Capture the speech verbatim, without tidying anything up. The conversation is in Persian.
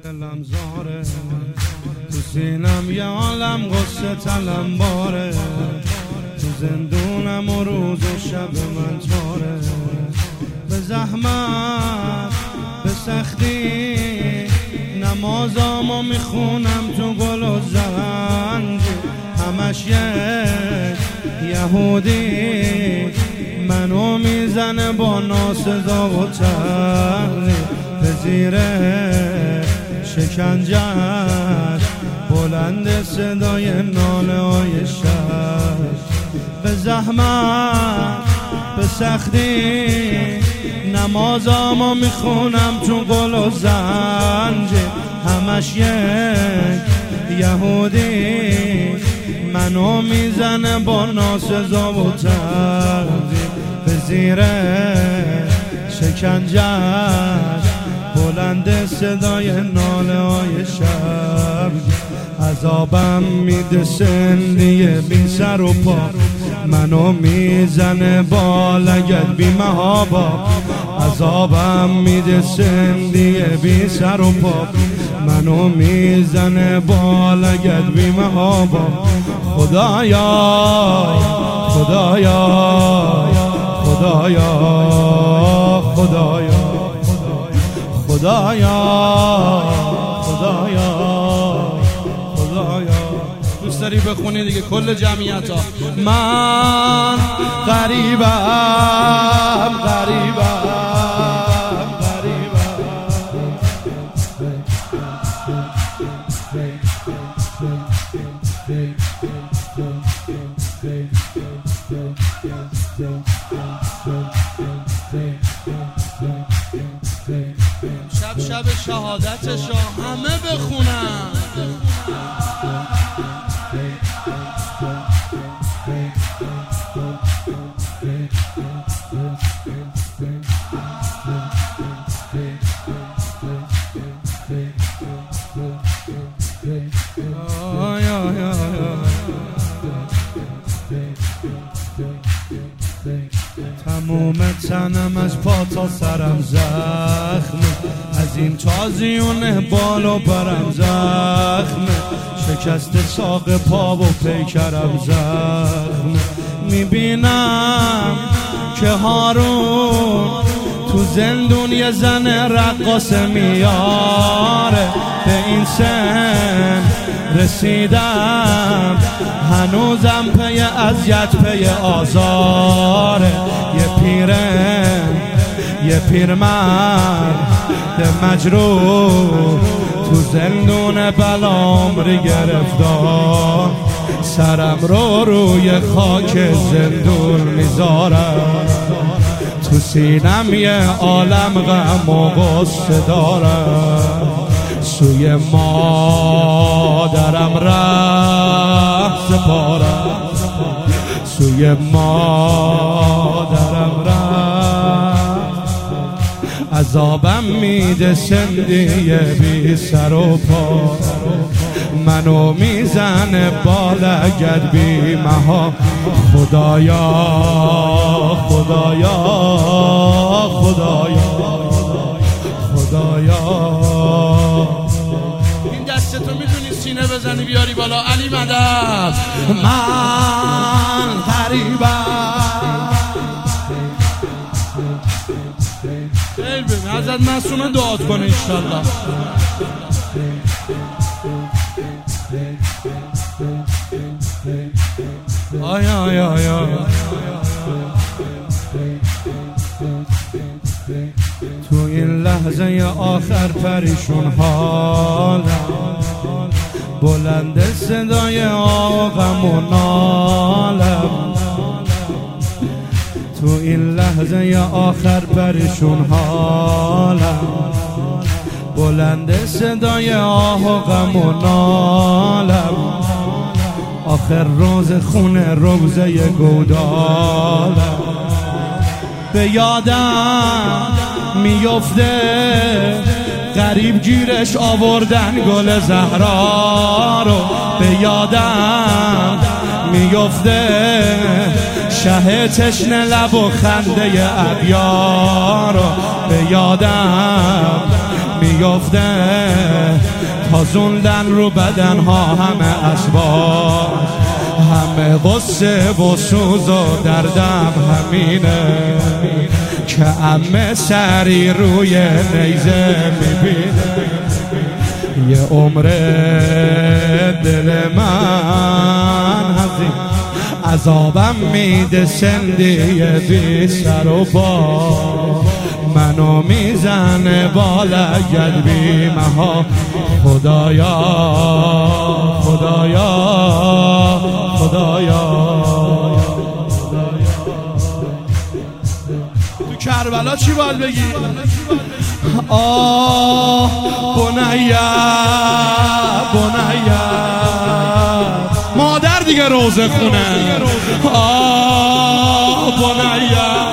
دلم زاره، تو سینم یه عالم غصه طلم باره، تو زندونم و روز و شب من تاره. به زحمت به سختی نمازامو میخونم تو گل و زنگ، همش یک یهودی منو میزنه با ناسزا و تحریف، به زیر شکنجه‌اش بلند صدای ناله های شب. به زحمت به سختی نمازامو میخونم تو گل و زنج، همش یک یهودی منو میزنه با ناسزا و تحریف، به زیر شکنجه‌اش بلند صدای ناله های شب. عذابم میده سندی بی سر و پا، منو میزنه با لگد بی محابا. عذابم میده سندی بی سر و پا، منو میزنه با لگد بی محابا. خدایا خدایا خدایا خدایا خدایا خدایا خدایا. دوست داری بخونی دیگه کل جمعیت ها؟ من غریبم غریبم غریبم، شب شب شهادتشو همه بخونن. تموم تنم از پا تا سرم زخم، از این تازیون بال و برم زخم، شکست ساق پا و پیکرم زخم. میبینم که هارون تو زندون یه زن رقاص میاره، به این سن رسیدم هنوزم پی اذیت پی آزاره. یه پیره یه پیرمرد مجروح تو زندون بلامری گرفتار، سرم رو روی خاک زندون میذارم، تو سینم یه عالم غم و غصه دارم. سوی مادرم ره سپارم، سوی مادرم ره. عذابم میده سندی بی سر و پا، منو میزنه با لگد بی مها. خدایا خدایا خدایا خدایا. این دستتو میتونی سینه بزنی بیاری بالا. علی مدد. من غریبم. خیلی ببین حضرت معصومه دعات کنه انشالله. آی آی آی آی. تو این لحظه آخر پریشون حالم، بلند صدای آقم و نالم. تو این لحظه آخر پریشون حالم، بلند صدای آقم و نالم. آخر روز خونه روزه گودالم، به یادم میفته غریب گیرش آوردن گل زهرا رو. به یادم میفته شه تشنه لب و خنده ابیار رو. به یادم میفته تازوندن رو بدن ها همه اسباب، همه غصه و سوز و دردم همینه که عمه سری روی نیزه میبینه. یه عمر دل من هزین عذابم میده سندی بی سر و پا، منو میزنه بالا گلبی مها. خدایا خدایا خدایا تو کربلا چی باید بگی؟ آه بنیا بنیا مادر دیگه روزه خونه. آه بنیا